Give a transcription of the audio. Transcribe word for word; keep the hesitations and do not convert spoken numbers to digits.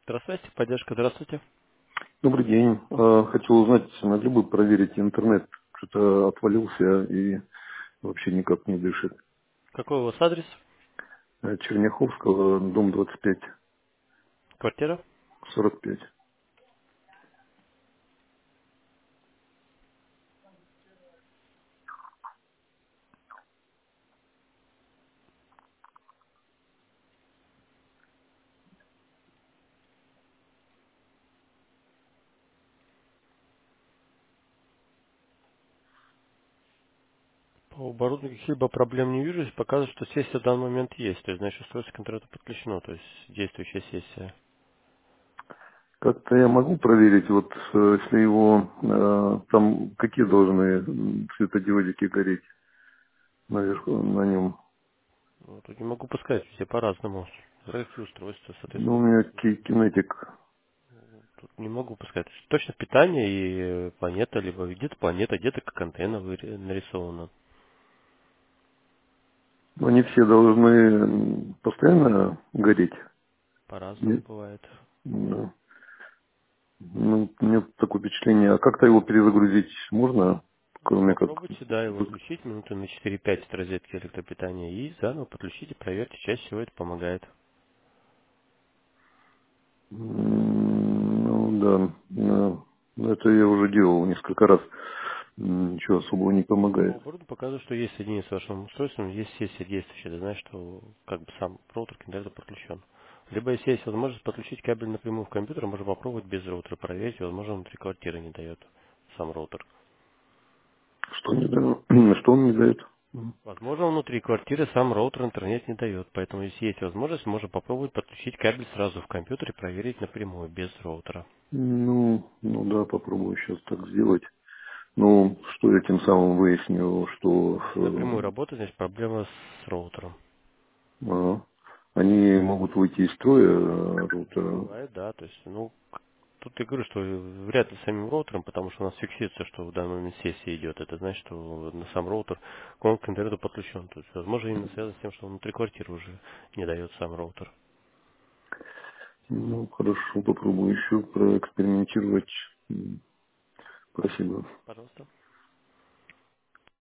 Здравствуйте, поддержка, здравствуйте. Добрый день. Э, Хотел узнать, могли бы проверить интернет? Что-то отвалился и вообще никак не дышит. Какой у вас адрес? Э, Черняховского, дом двадцать пять, Квартира? сорок пять. По оборудованию каких-либо проблем не вижу. Здесь показывает, что сессия в данный момент есть. То есть, значит, устройство к интернету подключено. То есть, действующая сессия. Как-то я могу проверить, вот э, если его, э, там какие должны м, светодиодики гореть наверху, на нем? Ну, тут не могу подсказать, все по-разному. Разные устройства, Ну, у соответственно, меня ки- кинетик. тут не могу подсказать. Точно питание и э, планета, либо где-то планета, где-то как антенна выре- нарисована. Ну, они все должны м, постоянно гореть. По-разному Нет? бывает. Да. Ну, у меня такое впечатление. А как-то его перезагрузить можно, Ну, кроме как... попробуйте, да, его отключить минуты на четыре-пять от розетки электропитания и заново подключите, проверьте, чаще всего это помогает. М, Ну да, да. Ну, это я уже делал несколько раз. М, Ничего особого не По помогает. оборудованию показывает, что есть соединение с вашим устройством, есть сессия действующая, это значит, что как бы сам роутер к интернету подключен. Либо если есть возможность подключить кабель напрямую в компьютер, можно попробовать без роутера проверить, возможно, внутри квартиры не дает сам роутер. Что не дает? Что он не дает? М. Возможно, внутри квартиры сам роутер интернет не дает, поэтому если есть возможность, можно попробовать подключить кабель сразу в компьютер и проверить напрямую, без роутера. Ну, ну да, попробую сейчас так сделать. Ну, что я тем самым выяснил, что Если напрямую э, работать, значит проблема с роутером. а, они могут выйти из строя э, роутера. Бывает, да, то есть, ну, тут я говорю, что вряд ли самим роутером, потому что у нас фиксируется, что в данный момент сессия идет. Это значит, что на сам роутер он к интернету подключен. То есть, возможно, именно связано с тем, что внутри квартиры уже не дает сам роутер. Ну, хорошо, попробую еще проэкспериментировать. М, Спасибо. Пожалуйста.